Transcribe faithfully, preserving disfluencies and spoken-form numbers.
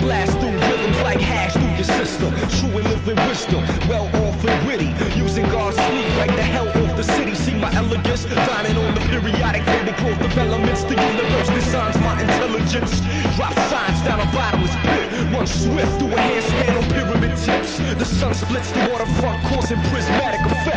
blast through rhythms like hash through your system. True and living wisdom, well off and witty. Using God's sleep like the hell off the city. See my elegance, dining on the periodic table. Growth of elements, the universe designs my intelligence. Drop signs down a bottomless pit. Run swift through a handstand on pyramid tips. The sun splits the waterfront, causing prismatic effects.